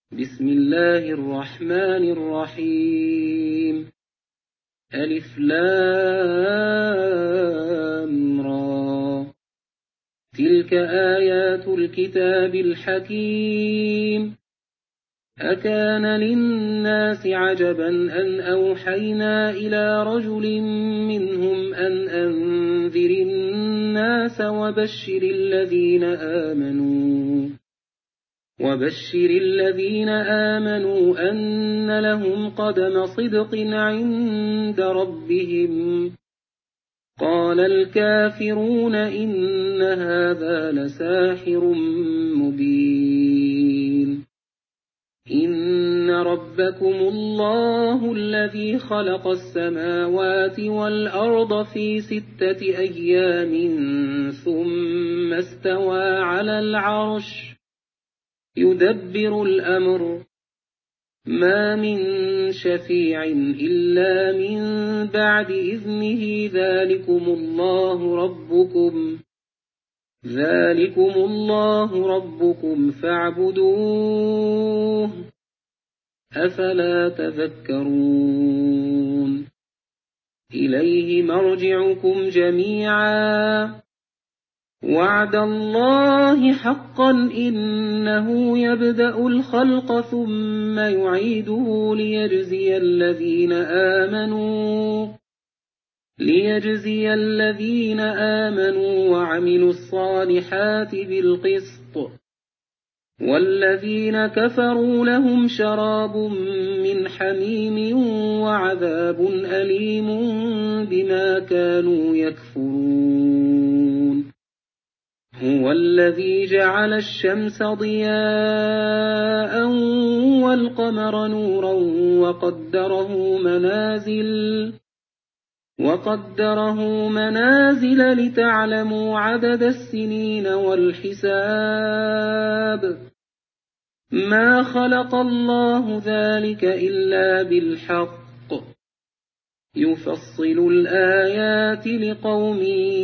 بسم الله الرحمن الرحيم. ألف لام را. تلك آيات الكتاب الحكيم. أكان للناس عجبا أن أوحينا إلى رجل منهم أن أنذر الناس وبشر الذين آمنوا أن لهم قدم صدق عند ربهم. قال الكافرون إن هذا لساحر مبين. إن ربكم الله الذي خلق السماوات والأرض في 6 أيام ثم استوى على العرش يدبر الأمر. ما من شفيع إلا من بعد إذنه ذلكم الله ربكم فاعبدوه. أفلا تذكرون. إليه مرجعكم جميعا. وعد الله حقا إنه يبدأ الخلق ثم يعيده ليجزي الذين آمنوا وعملوا الصالحات بالقسط. والذين كفروا لهم شراب من حميم وعذاب أليم بما كانوا يكفرون. هو الذي جعل الشمس ضياء والقمر نورا وقدره منازل لتعلموا عدد السنين والحساب. ما خلق الله ذلك إلا بالحق. يفصل الآيات لقوم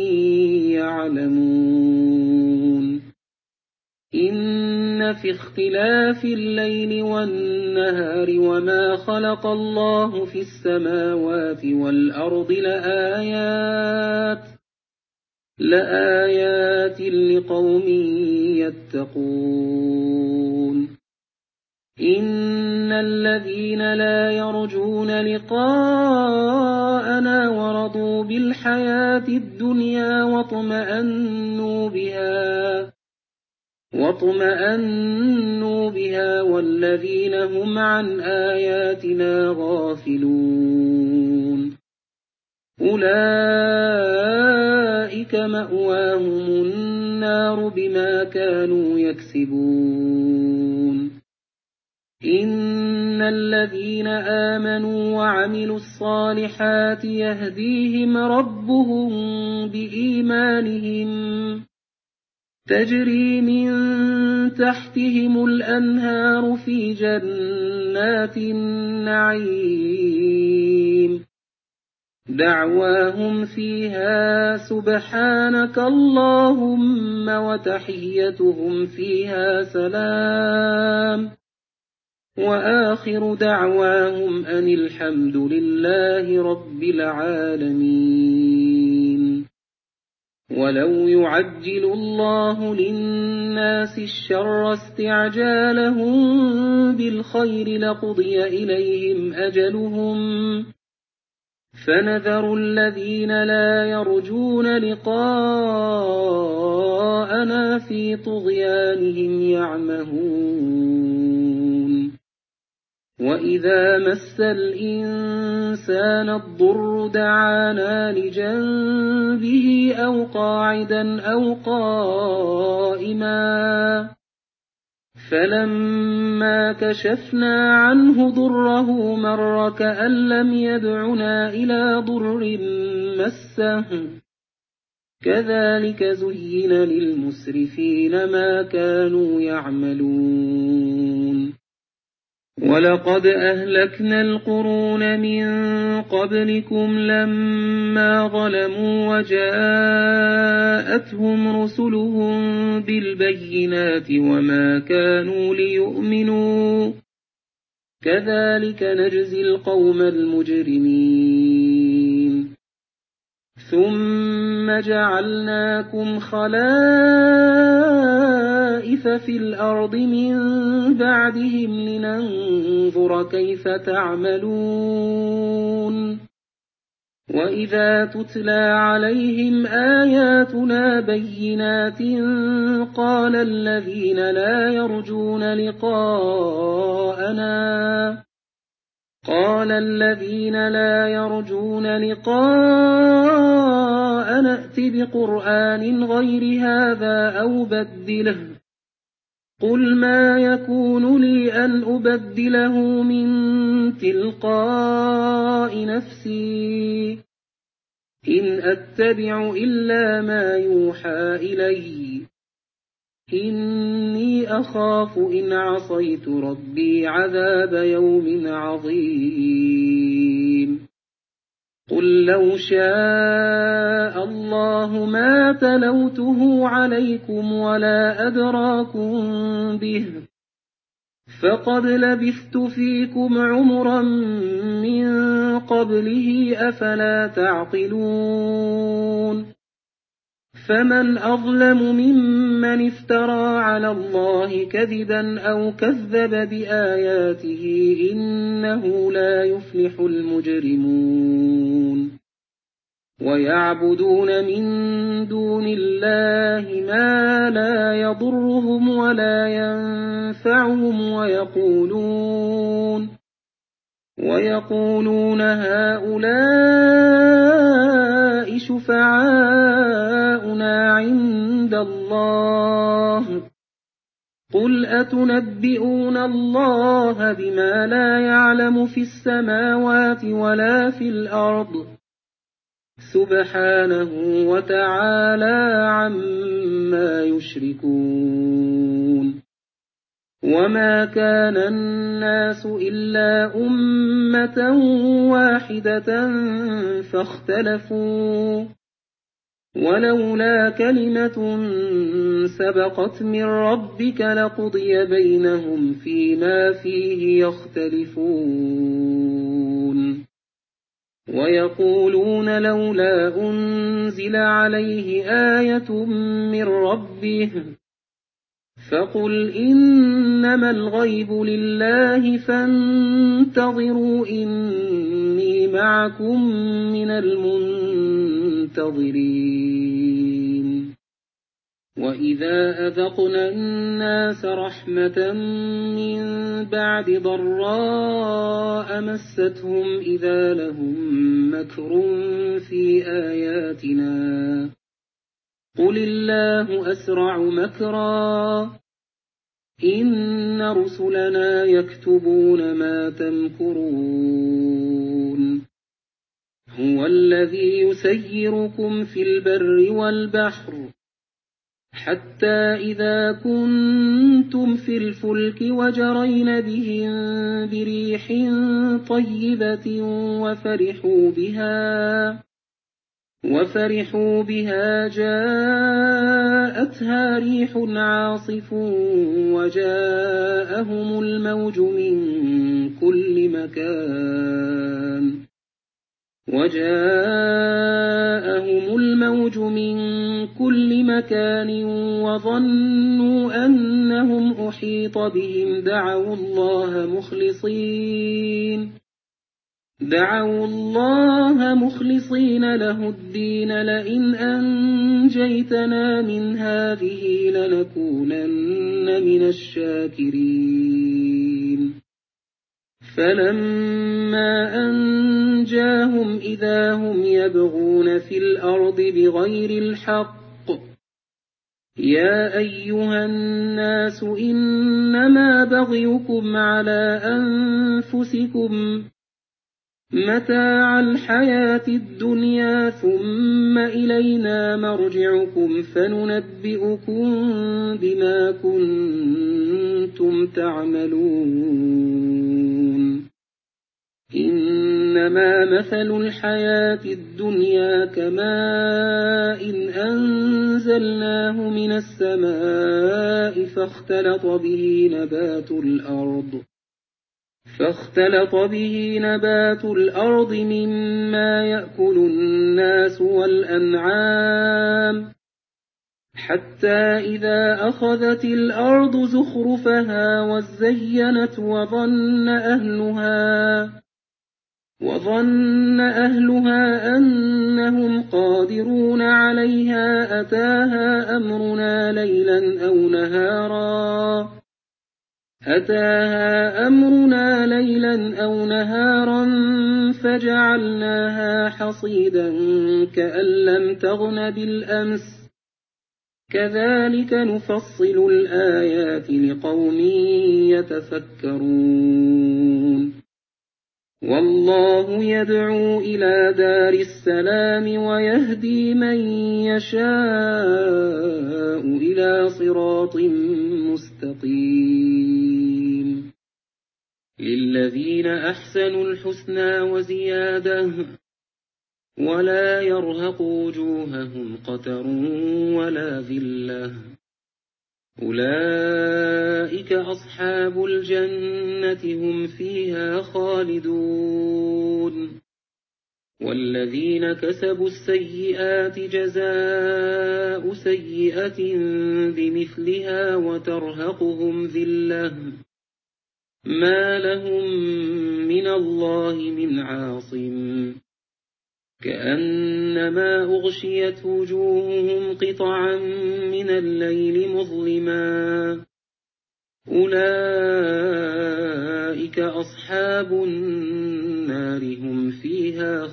يعلمون. إن في اختلاف الليل والنهار وما خلق الله في السماوات والأرض لآيات لقوم يتقون. إن الذين لا يرجون لقاءنا ورضوا بالحياة الدنيا واطمأنوا بها والذين هم عن آياتنا غافلون أولئك مأواهم النار بما كانوا يكسبون. إن الذين آمنوا وعملوا الصالحات يهديهم ربهم بإيمانهم تجري من تحتهم الأنهار في جنات النعيم. دعواهم فيها سبحانك اللهم وتحيتهم فيها سلام وآخر دعواهم أن الحمد لله رب العالمين. ولو يعجل الله للناس الشر استعجالهم بالخير لقضي إليهم أجلهم فنذر الذين لا يرجون لقاءنا في طغيانهم يعمهون. وإذا مس الإنسان الضر دعانا لجنبه أو قاعدا أو قائما فلما كشفنا عنه ضره مر كأن لم يدعنا إلى ضر مسه. كذلك زين للمسرفين ما كانوا يعملون. ولقد أهلكنا القرون من قبلكم لما ظلموا وجاءتهم رسلهم بالبينات وما كانوا ليؤمنوا كذلك نجزي القوم المجرمين ثم جعلناكم خلائف في الأرض من بعدهم لننظر كيف تعملون وإذا تتلى عليهم آياتنا بينات قال الذين لا يرجون لقاءنا ائت بقرآن غير هذا أو بدله قل ما يكون لي أن أبدله من تلقاء نفسي إن أتبع إلا ما يوحى إلي إني أخاف إن عصيت ربي عذاب يوم عظيم قل لو شاء الله ما تلوته عليكم ولا أدراكم به فقد لبثت فيكم عمرا من قبله أفلا تعقلون فمن أظلم ممن افترى على الله كذبا أو كذب بآياته إنه لا يفلح المجرمون ويعبدون من دون الله ما لا يضرهم ولا ينفعهم ويقولون هؤلاء شفعاؤنا عند الله قل أتنبئون الله بما لا يعلم في السماوات ولا في الأرض سبحانه وتعالى عما يشركون وما كان الناس إلا أمة واحدة فاختلفوا ولولا كلمة سبقت من ربك لقضي بينهم فيما فيه يختلفون ويقولون لولا أنزل عليه آية من ربه فقل إنما الغيب لله فانتظروا إني معكم من المنتظرين وإذا أذقنا الناس رحمة من بعد ضراء مستهم إذا لهم مكر في آياتنا قل الله أسرع مكرا إن رسلنا يكتبون ما تمكرون هو الذي يسيركم في البر والبحر حتى إذا كنتم في الفلك وجرين بهم بريح طيبة وفرحوا بها جاءتها ريح عاصف وجاءهم الموج من كل مكان وظنوا أنهم أحيط بهم دعوا الله مخلصين له الدين لئن أنجيتنا من هذه لنكونن من الشاكرين فلما أنجاهم إذا هم يبغون في الأرض بغير الحق يا أيها الناس إنما بغيكم على أنفسكم متاع الحياة الدنيا ثم إلينا مرجعكم فننبئكم بما كنتم تعملون إنما مثل الحياة الدنيا كماء أنزلناه من السماء فاختلط به نبات الأرض مما يأكل الناس والأنعام حتى إذا أخذت الأرض زخرفها وزينت وظن أهلها أنهم قادرون عليها أتاها أمرنا ليلا أو نهارا فجعلناها حصيدا كأن لم تغن بالأمس كذلك نفصل الآيات لقوم يتفكرون والله يدعو إلى دار السلام ويهدي من يشاء إلى صراط مستقيم للذين أحسنوا الحسنى وزيادة ولا يرهق وجوههم قتر ولا ذلة أولئك أصحاب الجنة هم فيها خالدون والذين كسبوا السيئات جزاء سيئة بمثلها وترهقهم ذلة ما لهم من الله من عاصم كأنما أغشيت وجوههم قطعا من الليل مظلما أولئك أصحاب النار هم فيها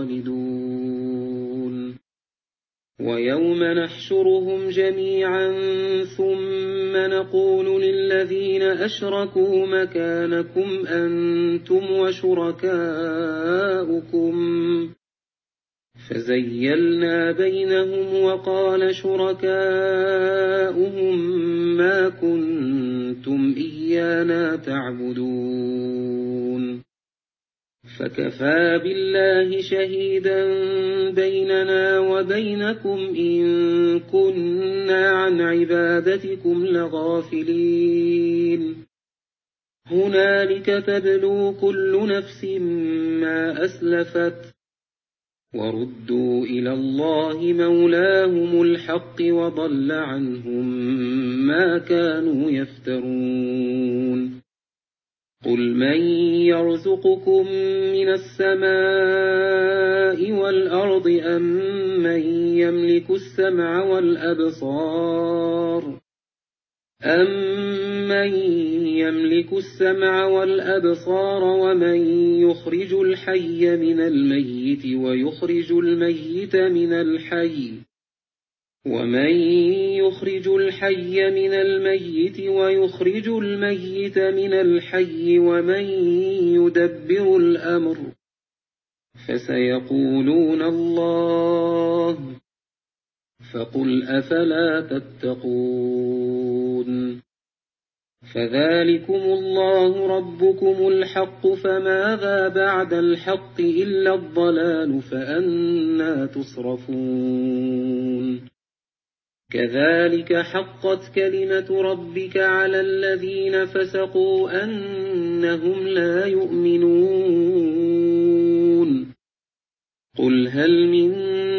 خالدون ويوم نحشرهم جميعا ثم نقول للذين أشركوا مكانكم أنتم وشركاؤكم فزيلنا بينهم وقال شركاؤهم ما كنتم إيانا تعبدون فكفى بالله شهيدا بيننا وبينكم إن كنا عن عبادتكم لغافلين هنالك تبلو كل نفس ما أسلفت وردوا إلى الله مولاهم الحق وضل عنهم ما كانوا يفترون قل من يرزقكم من السماء والأرض أم من يملك السمع والأبصار ومن يخرج الحي من الميت ويخرج الميت من الحي ومن يدبر الأمر فسيقولون الله فقل أفلا تتقون فذلكم الله ربكم الحق فماذا بعد الحق إلا الضلال فأنى تصرفون كذلك حقت كلمة ربك على الذين فسقوا أنهم لا يؤمنون قل هل من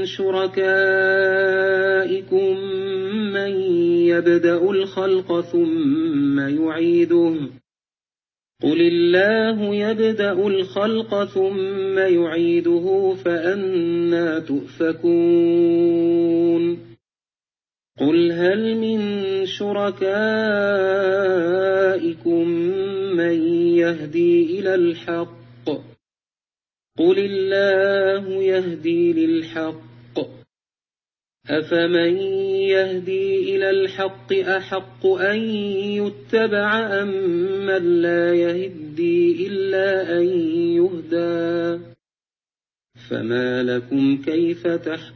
شركائكم من يبدأ الخلق ثم يعيده قل الله يبدأ الخلق ثم يعيده فأنى تؤفكون قل هل من شركائكم من يهدي إلى الحق قل الله يهدي للحق أفمن يهدي إلى الحق أحق أن يتبع أم من لا يهدي إلا أن يهدى فما لكم كيف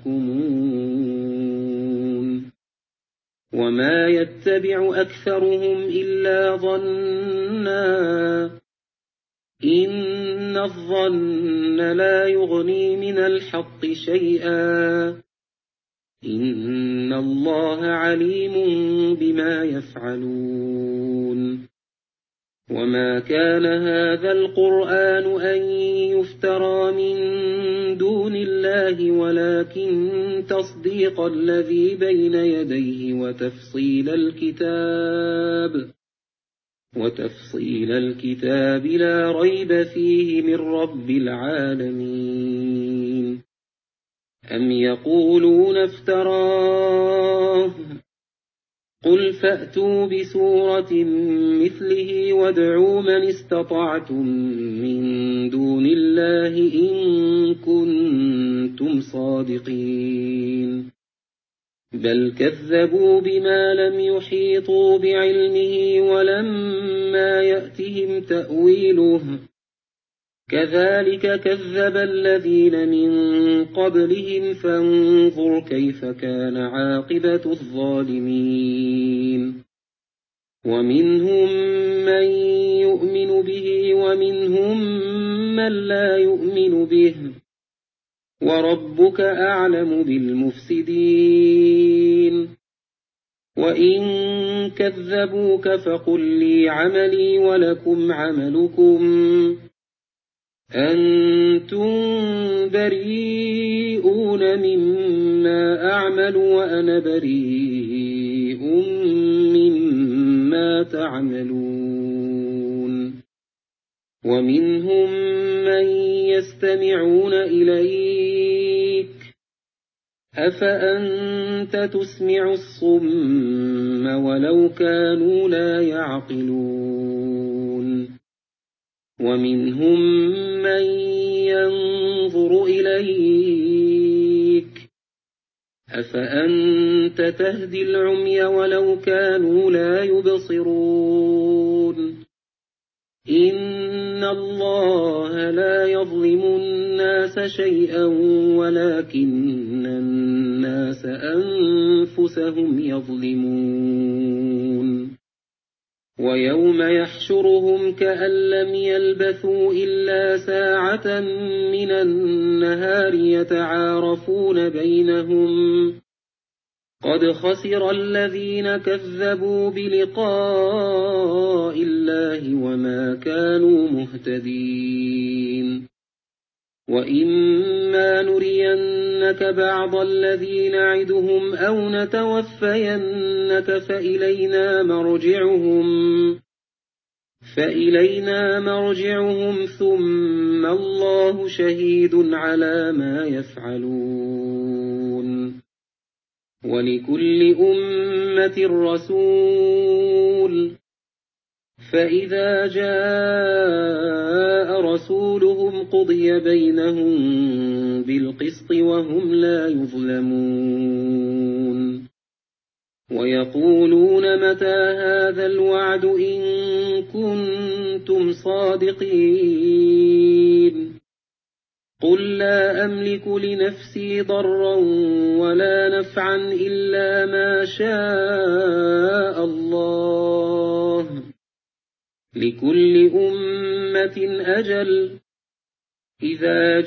تحكمون وما يتبع أكثرهم إلا ظنا إن الظن لا يغني من الحق شيئا إن الله عليم بما يفعلون وما كان هذا القرآن أن يفترى من دون الله ولكن تصديق الذي بين يديه وتفصيل الكتاب لا ريب فيه من رب العالمين أم يقولون افتراه قل فأتوا بسورة مثله وادعوا من استطعتم من دون الله إن كنتم صادقين بل كذبوا بما لم يحيطوا بعلمه ولما يأتهم تأويله كذلك كذب الذين من قبلهم فانظر كيف كان عاقبة الظالمين ومنهم من يؤمن به ومنهم من لا يؤمن به وربك أعلم بالمفسدين وإن كذبوك فقل لي عملي ولكم عملكم أنتم بريئون مما أعمل وأنا بريء مما تعملون ومنهم من يستمعون إليك أفأنت تسمع الصم ولو كانوا لا يعقلون ومنهم من ينظر إليك أفأنت تهدي العمي ولو كانوا لا يبصرون إن الله لا يظلم الناس شيئا ولكن الناس أنفسهم يظلمون ويوم يحشرهم كأن لم يلبثوا إلا ساعة من النهار يتعارفون بينهم قد خسر الذين كذبوا بلقاء الله وما كانوا مهتدين وإما نرينك بعض الذي نعدهم أو نتوفينك فإلينا مرجعهم ثم الله شهيد على ما يفعلون ولكل أمة رسول فإذا جاء رسولهم قضي بينهم بالقسط وهم لا يظلمون ويقولون متى هذا الوعد إن كنتم صادقين قل لا أملك لنفسي ضرا ولا نفعا إلا ما شاء الله لكل أمة أجل إذا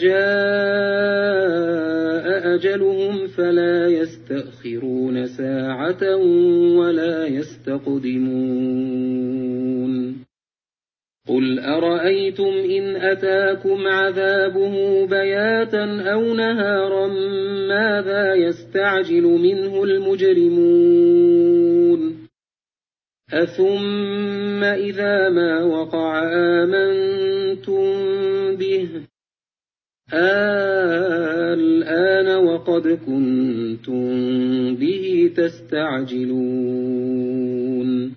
جاء أجلهم فلا يستأخرون ساعة ولا يستقدمون قل أرأيتم إن أتاكم عذابه بياتا أو نهارا ماذا يستعجل منه المجرمون أثم إذا ما وقع آمنتم به الآن وقد كنتم به تستعجلون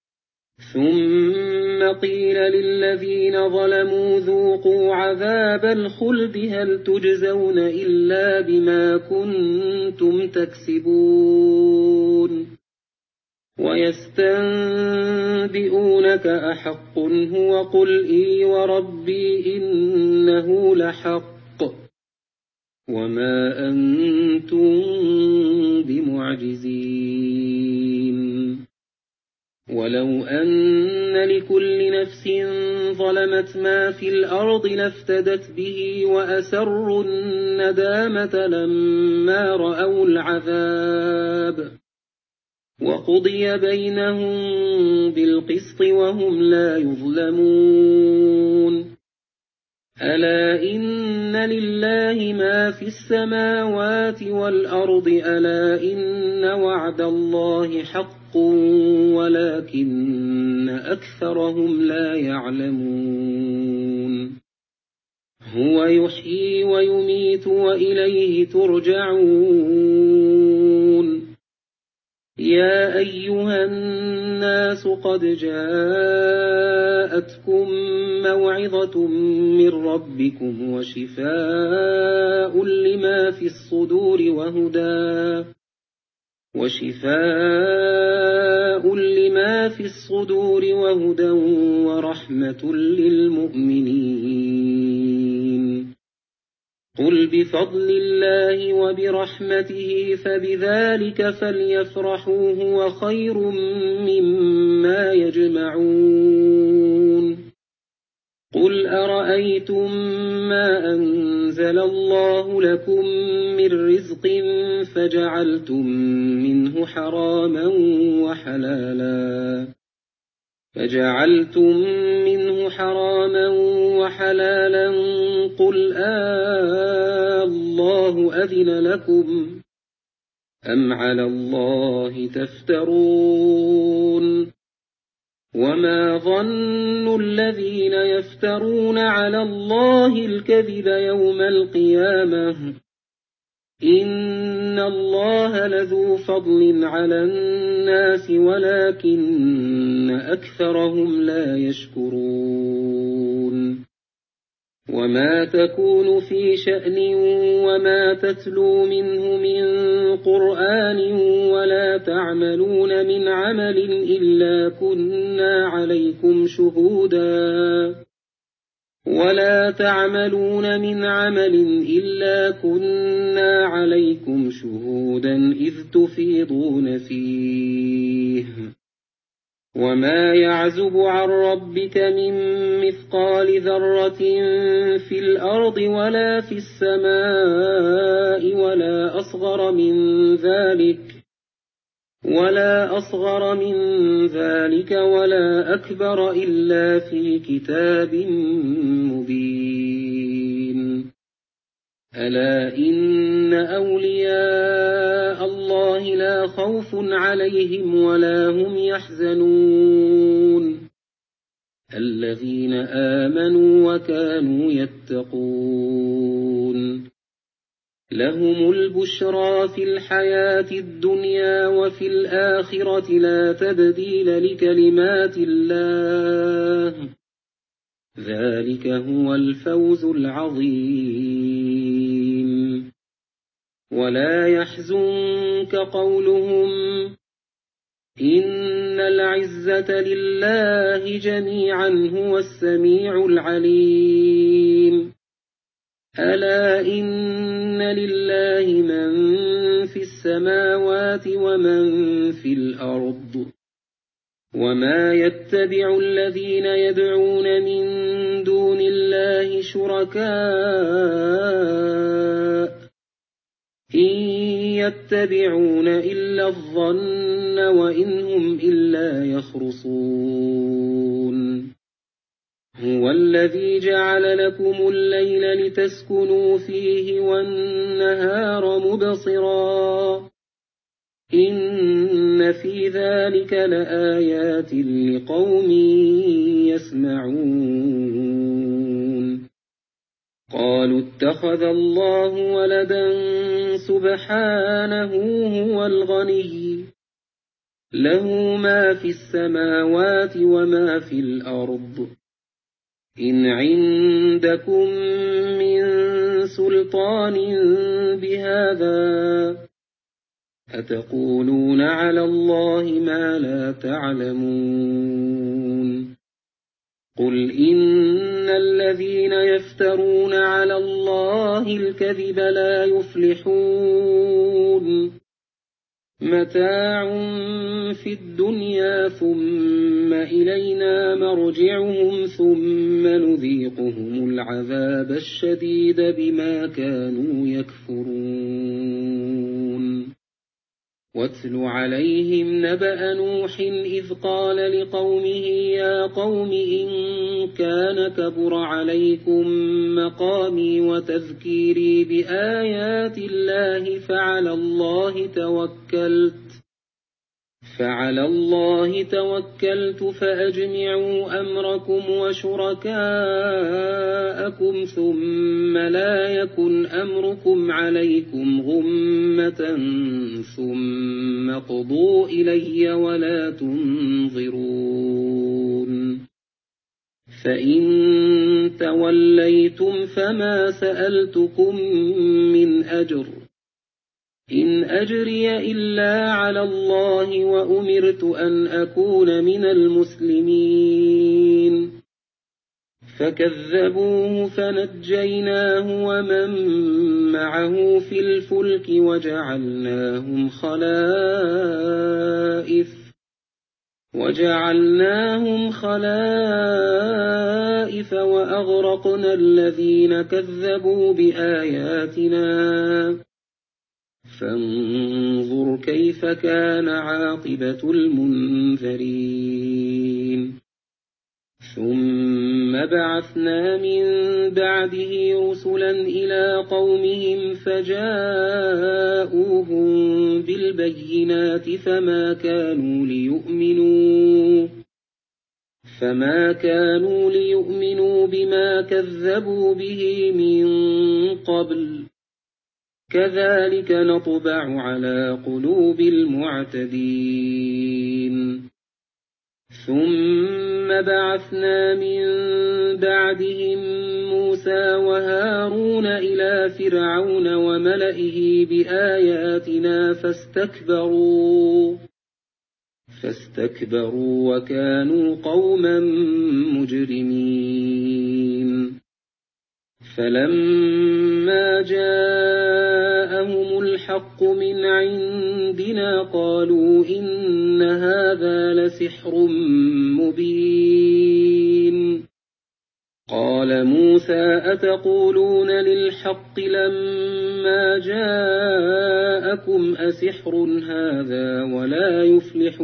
ثم قيل للذين ظلموا ذوقوا عذاب الخلد هل تجزون إلا بما كنتم تكسبون ويستنبئونك أحق هو قل إي وربي إنه لحق وما أنتم بمعجزين ولو أن لكل نفس ظلمت ما في الأرض لافتدت به وأسروا الندامة لما رأوا العذاب وقضي بينهم بالقسط وهم لا يظلمون ألا إن لله ما في السماوات والأرض ألا إن وعد الله حق ولكن أكثرهم لا يعلمون هو يحيي ويميت وإليه ترجعون يا أيها الناس قد جاءتكم موعظة من ربكم وشفاء لما في الصدور وهدى ورحمة للمؤمنين قل بفضل الله وبرحمته فبذلك فليفرحوا هو خير مما يجمعون قل أرأيتم ما أنزل الله لكم من رزق فجعلتم منه حراما وحلالا قل الله أذن لكم أم على الله تفترون وما ظن الذين يفترون على الله الكذب يوم القيامة إن الله لذو فضل على الناس ولكن أكثرهم لا يشكرون وما تكون في شأن وما تتلو منه من قرآن ولا تعملون من عمل إلا كنا عليكم شهودا إذ تفيضون فيه وما يعزب عن ربك من مثقال ذرة في الأرض ولا في السماء ولا أصغر من ذلك ولا أكبر إلا في كتاب مبين ألا إن أولياء الله لا خوف عليهم ولا هم يحزنون الذين آمنوا وكانوا يتقون لهم البشرى في الحياة الدنيا وفي الآخرة لا تبديل لكلمات الله ذلك هو الفوز العظيم ولا يحزنك قولهم إن العزة لله جميعا هو السميع العليم ألا إن لله من في السماوات ومن في الأرض وما يتبع الذين يدعون من دون الله شركاء إن يتبعون إلا الظن وإن هم إلا يخرصون هو الذي جعل لكم الليل لتسكنوا فيه والنهار مبصرا إن في ذلك لآيات لقوم يسمعون قالوا اتخذ الله ولدا سبحانه هو الغني له ما في السماوات وما في الأرض إن عندكم من سلطان بهذا أتقولون على الله ما لا تعلمون قل إن الذين يفترون على الله الكذب لا يفلحون متاع في الدنيا ثم إلينا مرجعهم ثم نذيقهم العذاب الشديد بما كانوا يكفرون واتل عليهم نبأ نوح إذ قال لقومه يا قوم إن كان كبر عليكم مقامي وتذكيري بآيات الله فعلى الله توكلت فأجمعوا أمركم وشركاءكم ثم لا يكن أمركم عليكم غمة ثم قضوا إلي ولا تنظرون فإن توليتم فما سألتكم من أجر إن أجري إلا على الله وأمرت أن أكون من المسلمين فكذبوه فنجيناه ومن معه في الفلك وجعلناهم خلائف وأغرقنا الذين كذبوا بآياتنا فانظر كيف كان عاقبة المنذرين ثم بعثنا من بعده رسلا إلى قومهم فجاءوهم بالبينات فما كانوا ليؤمنوا بما كذبوا به من قبل كذلك نطبع على قلوب المعتدين ثم بعثنا من بعدهم موسى وهارون إلى فرعون وملئه بآياتنا فاستكبروا وكانوا قوما مجرمين فلما جاءهم الحق من عندنا قالوا إن هذا لسحر مبين قال موسى أتقولون للحق لما جاءكم أسحر هذا ولا يفلح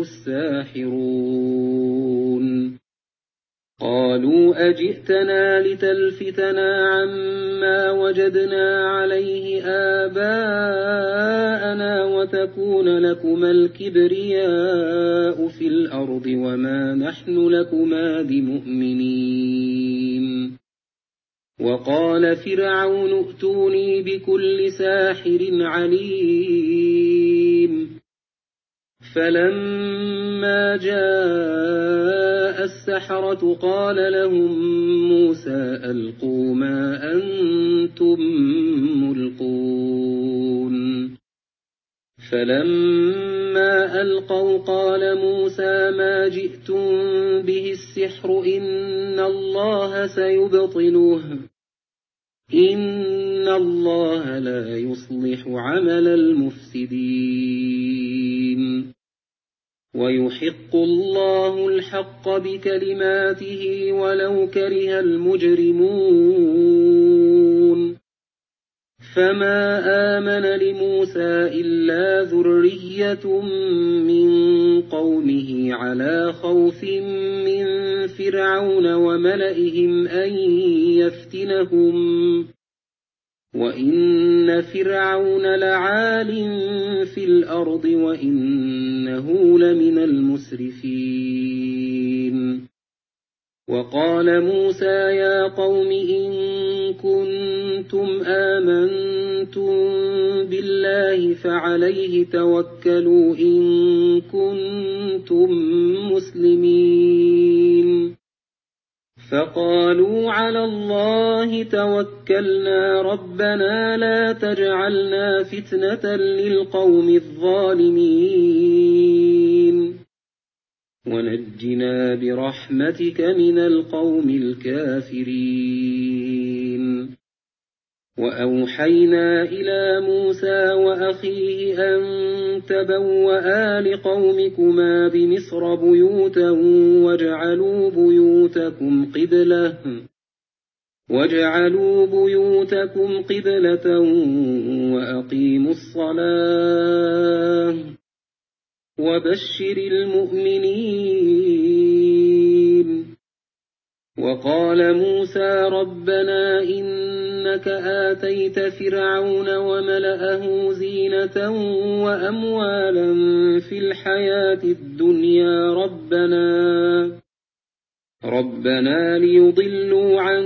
الساحرون قالوا أجئتنا لتلفتنا عما وجدنا عليه آباءنا وتكون لكما الكبرياء في الأرض وما نحن لكما بمؤمنين وقال فرعون ائتوني بكل ساحر عليم فلما جاء السحرة قال لهم موسى ألقوا ما أنتم ملقون فلما ألقوا قال موسى ما جئتم به السحر إن الله سيبطله إن الله لا يصلح عمل المفسدين ويحق الله الحق بكلماته ولو كره المجرمون فما آمن لموسى إلا ذرية من قومه على خوف من فرعون وملئهم أن يفتنهم وإن فرعون لعال في الأرض وإنه لمن المسرفين وقال موسى يا قوم إن كنتم آمنتم بالله فعليه توكلوا إن كنتم مسلمين فقالوا على الله توكلنا ربنا لا تجعلنا فتنة للقوم الظالمين ونجنا برحمتك من القوم الكافرين وأوحينا إلى موسى وأخيه أن تبوأ لقومكما بمصر بيوتا واجعلوا بيوتكم قبلة واجعلوا بيوتكم قبلة وأقيموا الصلاة وبشر المؤمنين. وقال موسى ربنا إنك آتيت فرعون وملأه زينة وأموالا في الحياة الدنيا ربنا ليضلوا عن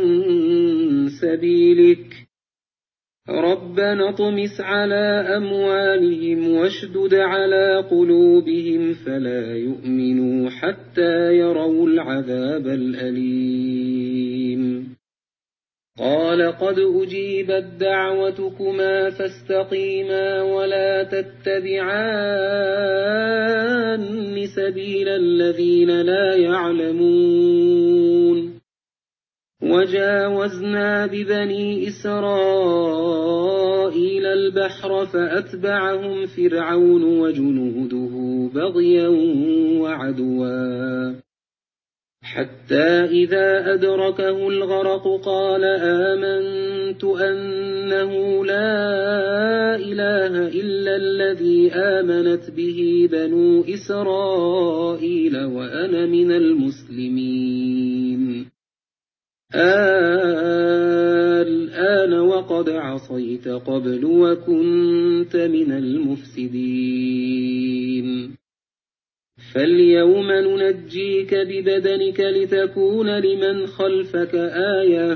سبيلك ربنا اطمس على أموالهم واشدد على قلوبهم فلا يؤمنوا حتى يروا العذاب الأليم. قال قد أجيبت دعوتكما فاستقيما ولا تتبعان سبيل الذين لا يعلمون. وجاوزنا ببني إسرائيل البحر فأتبعهم فرعون وجنوده بغيا وعدوا حتى إذا أدركه الغرق قال آمنت أنه لا إله إلا الذي آمنت به بنو إسرائيل وأنا من المسلمين. الآن وقد عصيت قبل وكنت من المفسدين. فاليوم ننجيك ببدنك لتكون لمن خلفك آية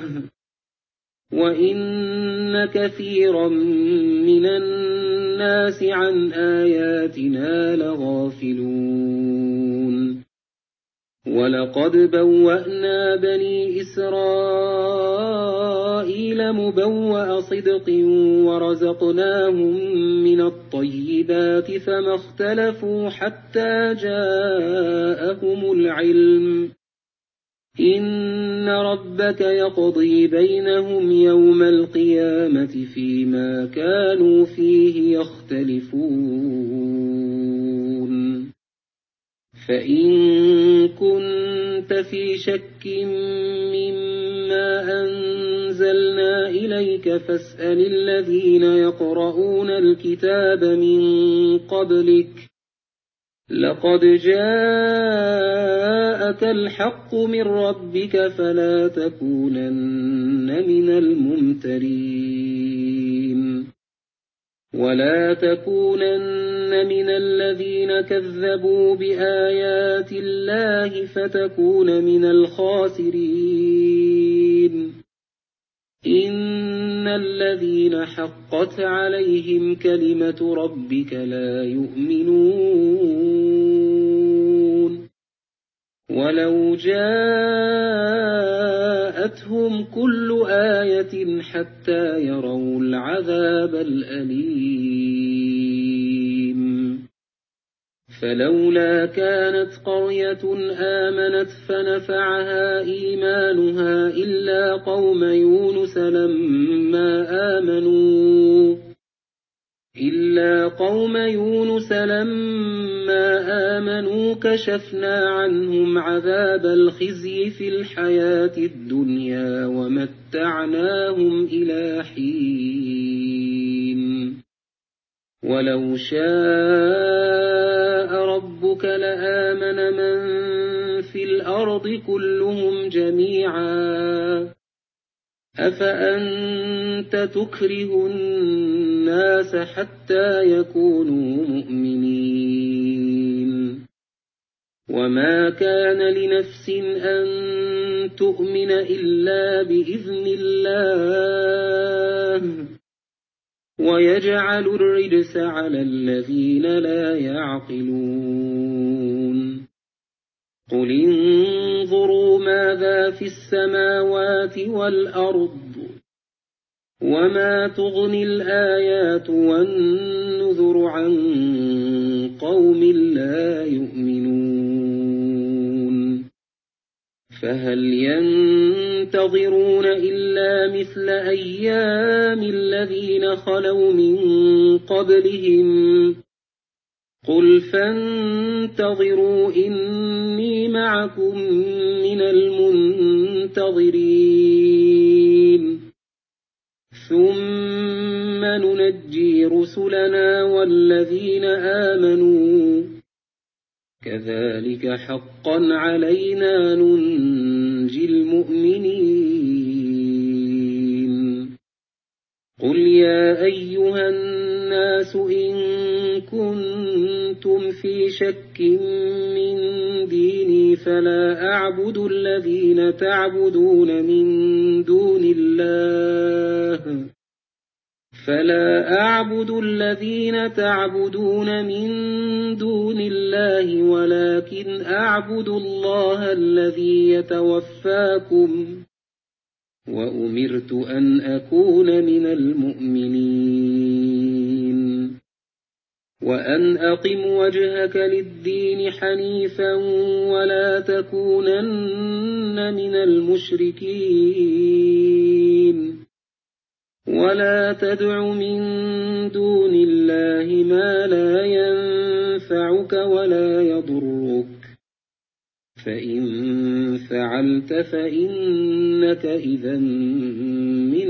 وإن كثيرا من الناس عن آياتنا لغافلون. ولقد بوأنا بني إسرائيل مبوأ صدق ورزقناهم من الطيبات فما اختلفوا حتى جاءهم العلم إن ربك يقضي بينهم يوم القيامة فيما كانوا فيه يختلفون. فإن كنت في شك مما أنزلنا إليك فاسأل الذين يقرؤون الكتاب من قبلك لقد جاءك الحق من ربك فلا تكونن من الممترين. ولا تكونن من الذين كذبوا بآيات الله فتكون من الخاسرين. إن الذين حقت عليهم كلمة ربك لا يؤمنون ولو جاءتهم كل آية حتى يروا العذاب الأليم. فلولا كانت قرية آمنت فنفعها إيمانها إلا قوم يونس لما آمنوا كشفنا عنهم عذاب الخزي في الحياة الدنيا ومتعناهم إلى حين. ولو شاء ربك لآمن من في الأرض كلهم جميعا أفأنت تكره الناس حتى يكونوا مؤمنين. وما كان لنفس أن تؤمن إلا بإذن الله ويجعل الرجس على الذين لا يعقلون. قل انظروا ماذا في السماوات والأرض وما تغني الآيات والنذر عن قوم لا يؤمنون. فهل ينتظرون إلا مثل أيام الذين خلوا من قبلهم قل فانتظروا إني معكم من المنتظرين. ثم ننجي رسلنا والذين آمنوا كذلك حقا علينا ننجي المؤمنين قل يا أيها الناس إن كنتم في شك من ديني فلا أعبد الذين تعبدون من دون الله ولكن أعبد الله الذي يتوفاكم وأمرت أن أكون من المؤمنين وأن أقم وجهك للدين حنيفا ولا تكونن من المشركين ولا تدع من دون الله ما لا ينفعك ولا يضرك فإن فعلت فإنك إذا من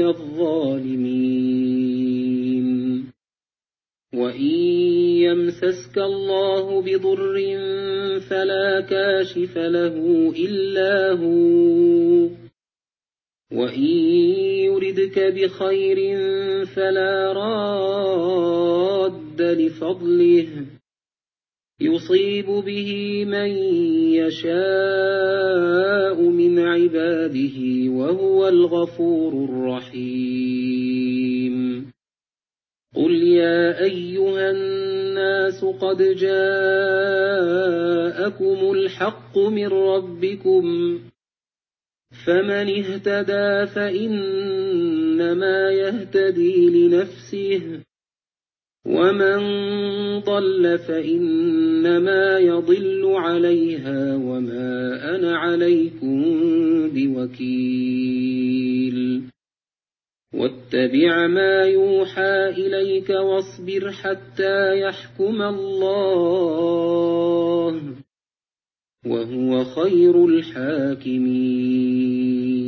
الظالمين وإن يمسسك الله بضر فلا كاشف له إلا هو وإن يردك بخير فلا راد لفضله يصيب به من يشاء من عباده وهو الغفور الرحيم قل يا أيها الناس قد جاءكم الحق من ربكم فمن اهتدى فإنما يهتدي لنفسه ومن ضل فإنما يضل عليها وما أنا عليكم بوكيل واتبع ما يوحى إليك واصبر حتى يحكم الله وهو خير الحاكمين